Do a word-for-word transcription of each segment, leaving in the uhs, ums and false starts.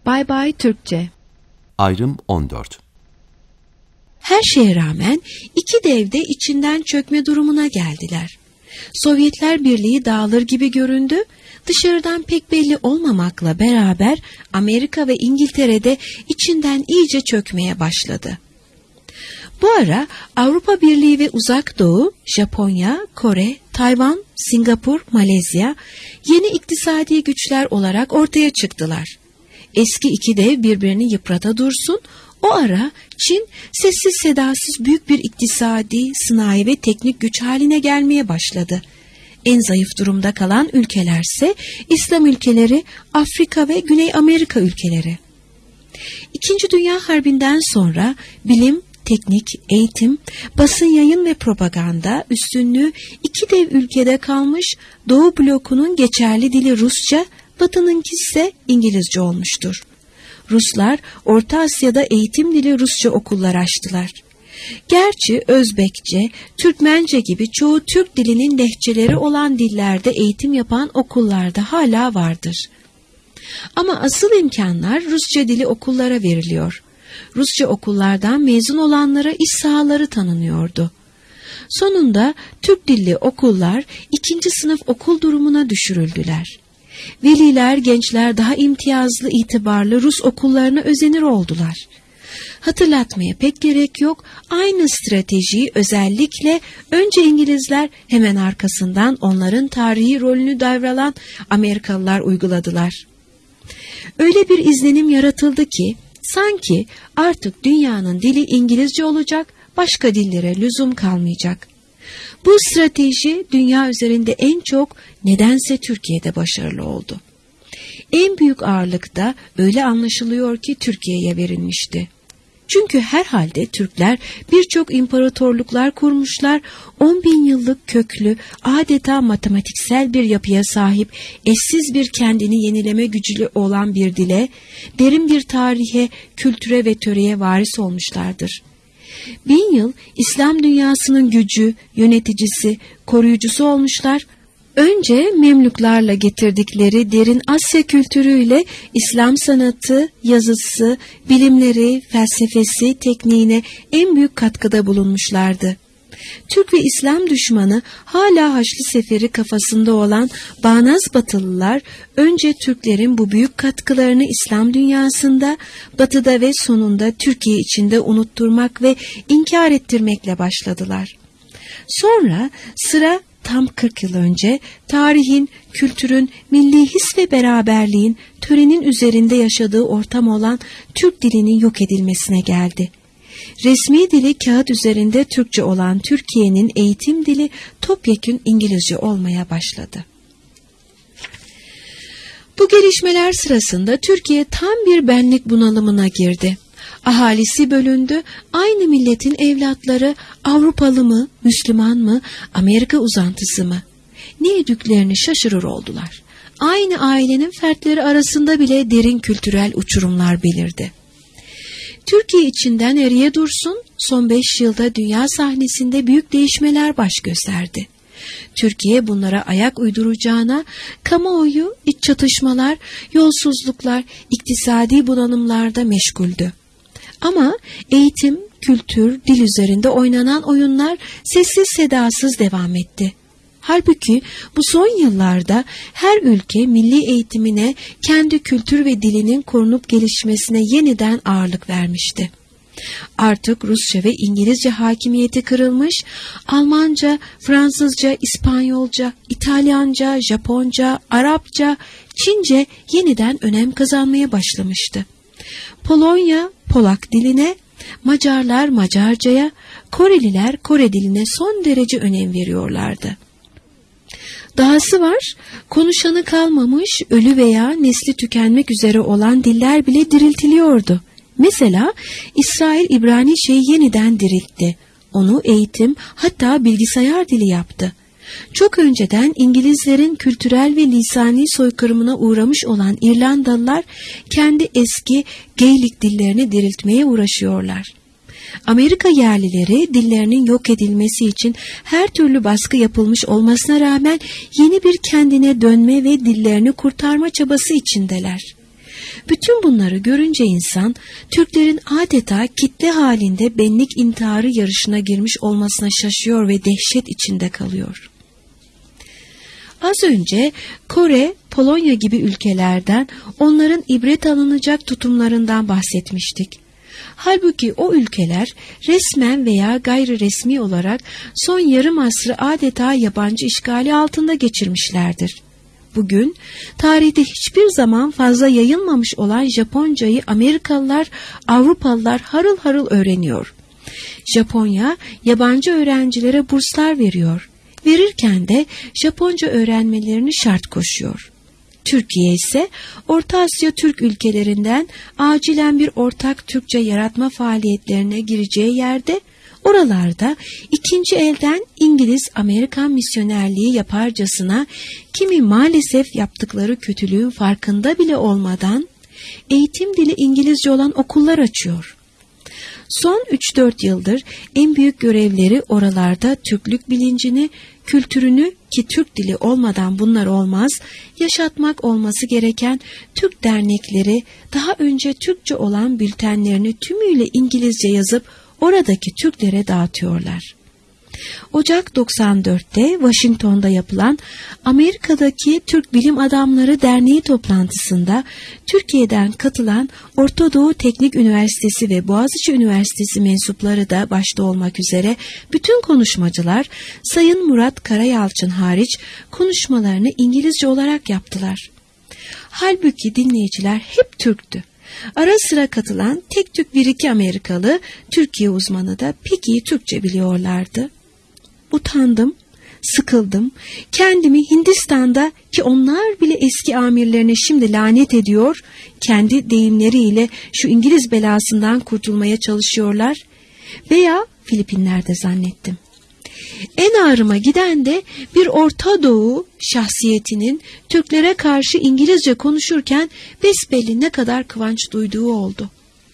Bay Bay Türkçe. Ayrım on dört. Her şeye rağmen iki dev de içinden çökme durumuna geldiler. Sovyetler Birliği dağılır gibi göründü. Dışarıdan pek belli olmamakla beraber Amerika ve İngiltere'de içinden iyice çökmeye başladı. Bu ara Avrupa Birliği ve Uzak Doğu, Japonya, Kore, Tayvan, Singapur, Malezya yeni iktisadi güçler olarak ortaya çıktılar. Eski iki dev birbirini yıprata dursun, o ara Çin sessiz sedasız büyük bir iktisadi, sanayi ve teknik güç haline gelmeye başladı. En zayıf durumda kalan ülkelerse İslam ülkeleri, Afrika ve Güney Amerika ülkeleri. İkinci Dünya Harbi'nden sonra bilim, teknik, eğitim, basın yayın ve propaganda üstünlüğü iki dev ülkede kalmış, Doğu blokunun geçerli dili Rusça, Batı'nınki ise İngilizce olmuştur. Ruslar Orta Asya'da eğitim dili Rusça okullar açtılar. Gerçi Özbekçe, Türkmence gibi çoğu Türk dilinin lehçeleri olan dillerde eğitim yapan okullarda hala vardır. Ama asıl imkanlar Rusça dili okullara veriliyor. Rusça okullardan mezun olanlara iş sahaları tanınıyordu. Sonunda Türk dilli okullar ikinci sınıf okul durumuna düşürüldüler. Veliler, gençler daha imtiyazlı, itibarlı Rus okullarına özenir oldular. Hatırlatmaya pek gerek yok, aynı stratejiyi özellikle önce İngilizler, hemen arkasından onların tarihi rolünü devralan Amerikalılar uyguladılar. Öyle bir izlenim yaratıldı ki, sanki artık dünyanın dili İngilizce olacak, başka dillere lüzum kalmayacak. Bu strateji dünya üzerinde en çok nedense Türkiye'de başarılı oldu. En büyük ağırlık da öyle anlaşılıyor ki Türkiye'ye verilmişti. Çünkü herhalde Türkler birçok imparatorluklar kurmuşlar, on bin yıllık köklü, adeta matematiksel bir yapıya sahip, eşsiz bir kendini yenileme gücü olan bir dile, derin bir tarihe, kültüre ve töreye varis olmuşlardır. Bin yıl İslam dünyasının gücü, yöneticisi, koruyucusu olmuşlar. Önce Memlüklerle getirdikleri derin Asya kültürüyle İslam sanatı, yazısı, bilimleri, felsefesi, tekniğine en büyük katkıda bulunmuşlardı. Türk ve İslam düşmanı hala Haçlı Seferi kafasında olan bağnaz Batılılar önce Türklerin bu büyük katkılarını İslam dünyasında, Batı'da ve sonunda Türkiye içinde unutturmak ve inkar ettirmekle başladılar. Sonra sıra tam kırk yıl önce tarihin, kültürün, milli his ve beraberliğin törenin üzerinde yaşadığı ortam olan Türk dilinin yok edilmesine geldi. Resmi dili kağıt üzerinde Türkçe olan Türkiye'nin eğitim dili topyekün İngilizce olmaya başladı. Bu gelişmeler sırasında Türkiye tam bir benlik bunalımına girdi. Ahalisi bölündü, aynı milletin evlatları Avrupalı mı, Müslüman mı, Amerika uzantısı mı? Ne edüklerini şaşırır oldular. Aynı ailenin fertleri arasında bile derin kültürel uçurumlar belirdi. Türkiye içinden eriye dursun, son beş yılda dünya sahnesinde büyük değişmeler baş gösterdi. Türkiye bunlara ayak uyduracağına kamuoyu iç çatışmalar, yolsuzluklar, iktisadi bunalımlarda meşguldü. Ama eğitim, kültür, dil üzerinde oynanan oyunlar sessiz sedasız devam etti. Halbuki bu son yıllarda her ülke milli eğitimine, kendi kültür ve dilinin korunup gelişmesine yeniden ağırlık vermişti. Artık Rusça ve İngilizce hakimiyeti kırılmış, Almanca, Fransızca, İspanyolca, İtalyanca, Japonca, Arapça, Çince yeniden önem kazanmaya başlamıştı. Polonya, Polak diline, Macarlar Macarcaya, Koreliler Kore diline son derece önem veriyorlardı. Dahası var, konuşanı kalmamış, ölü veya nesli tükenmek üzere olan diller bile diriltiliyordu. Mesela İsrail İbranice'yi yeniden diriltti. Onu eğitim, hatta bilgisayar dili yaptı. Çok önceden İngilizlerin kültürel ve lisani soykırımına uğramış olan İrlandalılar kendi eski Gaelic dillerini diriltmeye uğraşıyorlar. Amerika yerlileri dillerinin yok edilmesi için her türlü baskı yapılmış olmasına rağmen yeni bir kendine dönme ve dillerini kurtarma çabası içindeler. Bütün bunları görünce insan, Türklerin adeta kitle halinde benlik intiharı yarışına girmiş olmasına şaşıyor ve dehşet içinde kalıyor. Az önce Kore, Polonya gibi ülkelerden, onların ibret alınacak tutumlarından bahsetmiştik. Halbuki o ülkeler resmen veya gayri resmi olarak son yarım asrı adeta yabancı işgali altında geçirmişlerdir. Bugün tarihte hiçbir zaman fazla yayılmamış olan Japoncayı Amerikalılar, Avrupalılar harıl harıl öğreniyor. Japonya yabancı öğrencilere burslar veriyor. Verirken de Japonca öğrenmelerini şart koşuyor. Türkiye ise Orta Asya Türk ülkelerinden acilen bir ortak Türkçe yaratma faaliyetlerine gireceği yerde, oralarda ikinci elden İngiliz-Amerikan misyonerliği yaparcasına kimi maalesef yaptıkları kötülüğün farkında bile olmadan eğitim dili İngilizce olan okullar açıyor. Son üç dört yıldır en büyük görevleri oralarda Türklük bilincini, kültürünü, ki Türk dili olmadan bunlar olmaz, yaşatmak olması gereken Türk dernekleri daha önce Türkçe olan bültenlerini tümüyle İngilizce yazıp oradaki Türklere dağıtıyorlar. Ocak doksan dörtte Washington'da yapılan Amerika'daki Türk Bilim Adamları Derneği toplantısında Türkiye'den katılan Orta Doğu Teknik Üniversitesi ve Boğaziçi Üniversitesi mensupları da başta olmak üzere bütün konuşmacılar Sayın Murat Karayalçın hariç konuşmalarını İngilizce olarak yaptılar. Halbuki dinleyiciler hep Türktü. Ara sıra katılan tek tük bir iki Amerikalı Türkiye uzmanı da pek iyi Türkçe biliyorlardı. Utandım, sıkıldım. Kendimi Hindistan'da, ki onlar bile eski amirlerine şimdi lanet ediyor, kendi deyimleriyle şu İngiliz belasından kurtulmaya çalışıyorlar, veya Filipinler'de zannettim. En ağrıma giden de bir Orta Doğu şahsiyetinin Türklere karşı İngilizce konuşurken besbelli ne kadar kıvanç duyduğu oldu.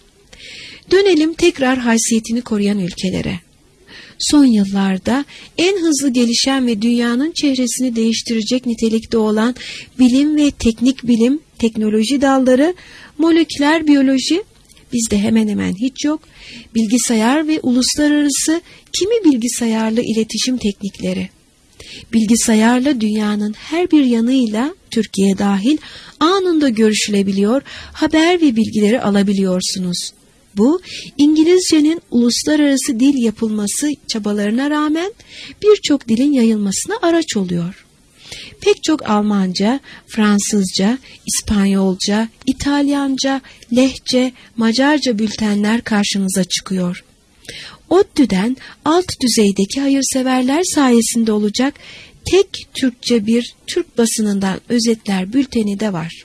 Dönelim tekrar haysiyetini koruyan ülkelere. Son yıllarda en hızlı gelişen ve dünyanın çehresini değiştirecek nitelikte olan bilim ve teknik bilim, teknoloji dalları, moleküler biyoloji, bizde hemen hemen hiç yok, bilgisayar ve uluslararası kimi bilgisayarlı iletişim teknikleri. Bilgisayarla dünyanın her bir yanıyla, Türkiye dahil, anında görüşülebiliyor, haber ve bilgileri alabiliyorsunuz. Bu, İngilizcenin uluslararası dil yapılması çabalarına rağmen birçok dilin yayılmasına araç oluyor. Pek çok Almanca, Fransızca, İspanyolca, İtalyanca, Lehçe, Macarca bültenler karşınıza çıkıyor. ODTÜ'den alt düzeydeki hayırseverler sayesinde olacak tek Türkçe bir Türk basınından özetler bülteni de var.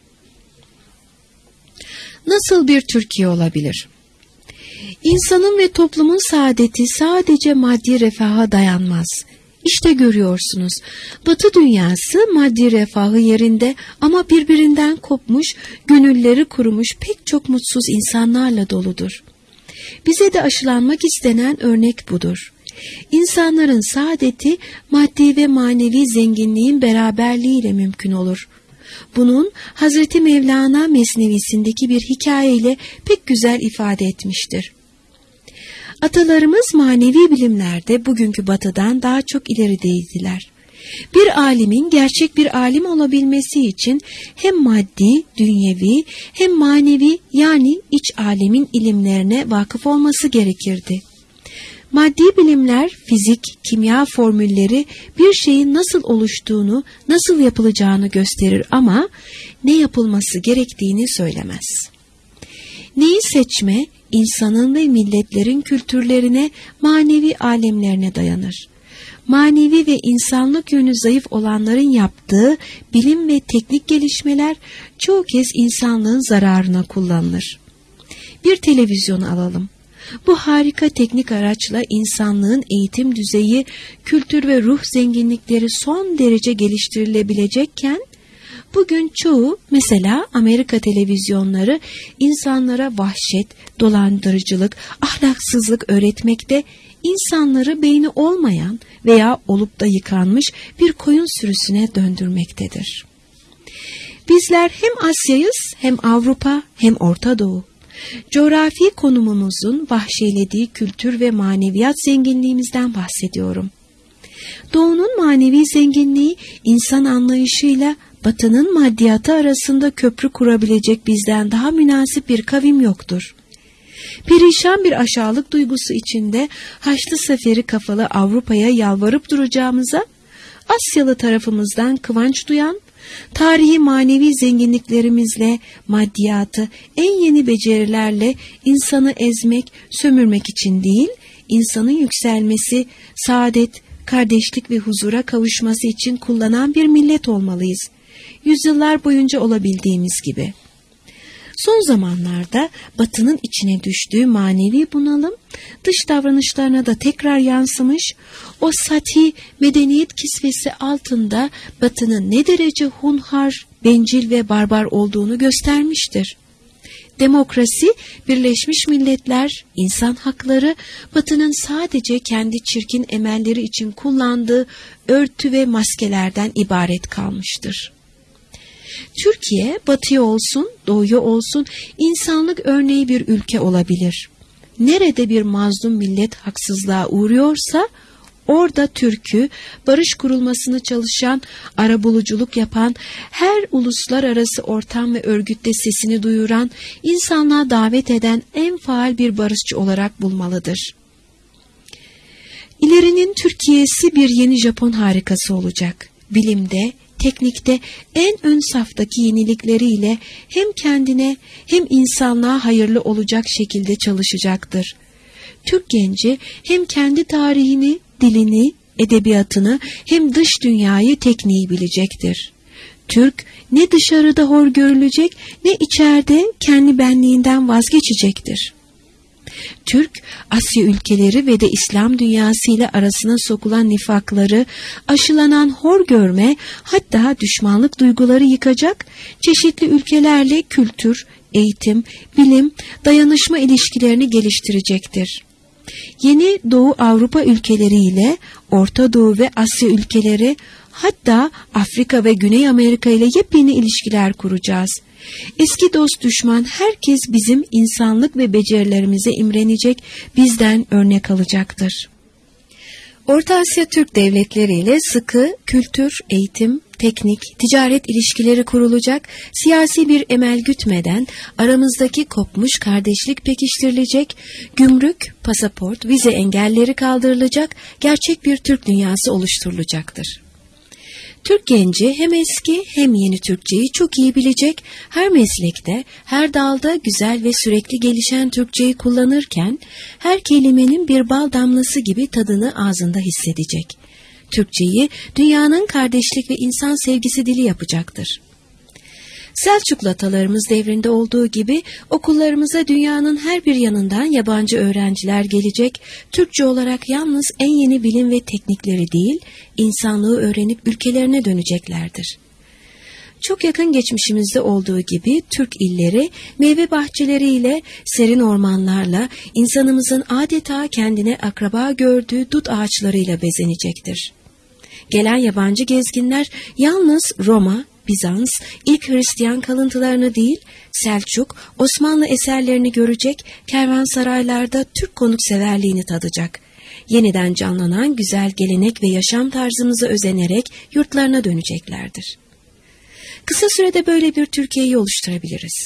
Nasıl bir Türkiye olabilir? İnsanın ve toplumun saadeti sadece maddi refaha dayanmaz. İşte görüyorsunuz, Batı dünyası maddi refahı yerinde ama birbirinden kopmuş, gönülleri kurumuş pek çok mutsuz insanlarla doludur. Bize de aşılanmak istenen örnek budur. İnsanların saadeti maddi ve manevi zenginliğin beraberliğiyle mümkün olur. Bunun Hazreti Mevlana Mesnevisindeki bir hikayeyle pek güzel ifade etmiştir. Atalarımız manevi bilimlerde bugünkü batıdan daha çok ilerideydiler. Bir alimin gerçek bir alim olabilmesi için hem maddi, dünyevi hem manevi yani iç alemin ilimlerine vakıf olması gerekirdi. Maddi bilimler, fizik, kimya formülleri bir şeyin nasıl oluştuğunu, nasıl yapılacağını gösterir ama ne yapılması gerektiğini söylemez. Neyi seçme, insanın ve milletlerin kültürlerine, manevi alemlerine dayanır. Manevi ve insanlık yönü zayıf olanların yaptığı bilim ve teknik gelişmeler çoğu kez insanlığın zararına kullanılır. Bir televizyon alalım. Bu harika teknik araçla insanlığın eğitim düzeyi, kültür ve ruh zenginlikleri son derece geliştirilebilecekken, bugün çoğu, mesela Amerika televizyonları, insanlara vahşet, dolandırıcılık, ahlaksızlık öğretmekte, insanları beyni olmayan veya olup da yıkanmış bir koyun sürüsüne döndürmektedir. Bizler hem Asya'yız, hem Avrupa, hem Orta Doğu. Coğrafi konumumuzun vahşilediği kültür ve maneviyat zenginliğimizden bahsediyorum. Doğu'nun manevi zenginliği insan anlayışıyla Batı'nın maddiyatı arasında köprü kurabilecek bizden daha münasip bir kavim yoktur. Perişan bir aşağılık duygusu içinde Haçlı Seferi kafalı Avrupa'ya yalvarıp duracağımıza, Asyalı tarafımızdan kıvanç duyan, tarihi manevi zenginliklerimizle maddiyatı en yeni becerilerle insanı ezmek, sömürmek için değil, insanın yükselmesi, saadet, kardeşlik ve huzura kavuşması için kullanan bir millet olmalıyız. Yüzyıllar boyunca olabildiğimiz gibi. Son zamanlarda Batı'nın içine düştüğü manevi bunalım, dış davranışlarına da tekrar yansımış, o sati medeniyet kisvesi altında Batı'nın ne derece hunhar, bencil ve barbar olduğunu göstermiştir. Demokrasi, Birleşmiş Milletler, insan hakları, Batı'nın sadece kendi çirkin emelleri için kullandığı örtü ve maskelerden ibaret kalmıştır. Türkiye, Batı'ya olsun, Doğu'ya olsun insanlık örneği bir ülke olabilir. Nerede bir mazlum millet haksızlığa uğruyorsa, orada Türk'ü, barış kurulmasını çalışan, arabuluculuk yapan, her uluslararası ortam ve örgütte sesini duyuran, insanlığa davet eden en faal bir barışçı olarak bulmalıdır. İlerinin Türkiye'si bir yeni Japon harikası olacak. Bilimde, teknikte en ön saftaki yenilikleriyle hem kendine hem insanlığa hayırlı olacak şekilde çalışacaktır. Türk genci hem kendi tarihini, dilini, edebiyatını hem dış dünyayı, tekniği bilecektir. Türk ne dışarıda hor görülecek ne içeride kendi benliğinden vazgeçecektir. Türk, Asya ülkeleri ve de İslam dünyası ile arasına sokulan nifakları, aşılanan hor görme, hatta düşmanlık duyguları yıkacak, çeşitli ülkelerle kültür, eğitim, bilim, dayanışma ilişkilerini geliştirecektir. Yeni Doğu Avrupa ülkeleri ile Orta Doğu ve Asya ülkeleri, hatta Afrika ve Güney Amerika ile yepyeni ilişkiler kuracağız. Eski dost düşman herkes bizim insanlık ve becerilerimize imrenecek, bizden örnek alacaktır. Orta Asya Türk devletleri ile sıkı kültür, eğitim, teknik, ticaret ilişkileri kurulacak, siyasi bir emel gütmeden aramızdaki kopmuş kardeşlik pekiştirilecek, gümrük, pasaport, vize engelleri kaldırılacak, gerçek bir Türk dünyası oluşturulacaktır. Türk genci hem eski hem yeni Türkçeyi çok iyi bilecek, her meslekte, her dalda güzel ve sürekli gelişen Türkçeyi kullanırken, her kelimenin bir bal damlası gibi tadını ağzında hissedecek. Türkçeyi dünyanın kardeşlik ve insan sevgisi dili yapacaktır. Selçuklu atalarımız devrinde olduğu gibi okullarımıza dünyanın her bir yanından yabancı öğrenciler gelecek, Türkçe olarak yalnız en yeni bilim ve teknikleri değil, insanlığı öğrenip ülkelerine döneceklerdir. Çok yakın geçmişimizde olduğu gibi Türk illeri, meyve bahçeleriyle, serin ormanlarla, insanımızın adeta kendine akraba gördüğü dut ağaçlarıyla bezenecektir. Gelen yabancı gezginler yalnız Roma, Bizans, ilk Hristiyan kalıntılarını değil, Selçuk, Osmanlı eserlerini görecek, kervansaraylarda Türk konukseverliğini tadacak. Yeniden canlanan güzel gelenek ve yaşam tarzımıza özenerek yurtlarına döneceklerdir. Kısa sürede böyle bir Türkiye'yi oluşturabiliriz.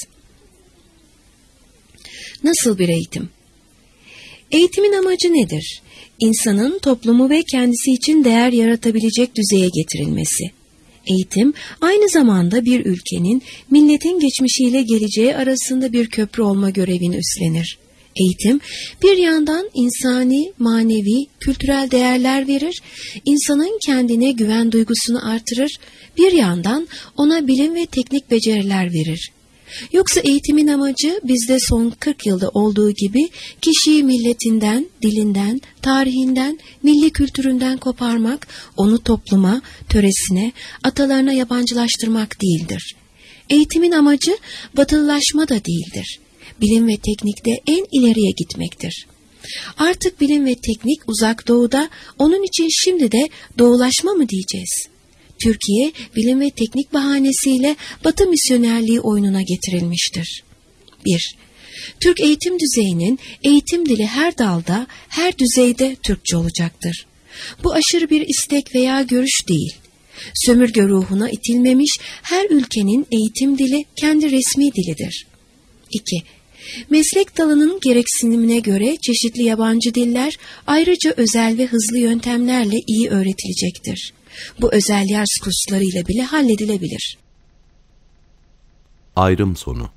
Nasıl bir eğitim? Eğitimin amacı nedir? İnsanın toplumu ve kendisi için değer yaratabilecek düzeye getirilmesi. Eğitim, aynı zamanda bir ülkenin, milletin geçmişiyle geleceği arasında bir köprü olma görevini üstlenir. Eğitim, bir yandan insani, manevi, kültürel değerler verir, insanın kendine güven duygusunu artırır, bir yandan ona bilim ve teknik beceriler verir. Yoksa eğitimin amacı bizde son kırk yılda olduğu gibi kişiyi milletinden, dilinden, tarihinden, milli kültüründen koparmak, onu topluma, töresine, atalarına yabancılaştırmak değildir. Eğitimin amacı batılılaşma da değildir. Bilim ve teknikte en ileriye gitmektir. Artık bilim ve teknik uzak doğuda, onun için şimdi de doğulaşma mı diyeceğiz? Türkiye, bilim ve teknik bahanesiyle Batı misyonerliği oyununa getirilmiştir. bir. Türk eğitim düzeyinin eğitim dili her dalda, her düzeyde Türkçe olacaktır. Bu aşırı bir istek veya görüş değil. Sömürge ruhuna itilmemiş her ülkenin eğitim dili kendi resmi dilidir. iki. Meslek dalının gereksinimine göre çeşitli yabancı diller ayrıca özel ve hızlı yöntemlerle iyi öğretilecektir. Bu özel yaz kurslarıyla bile halledilebilir. Ayrım sonu.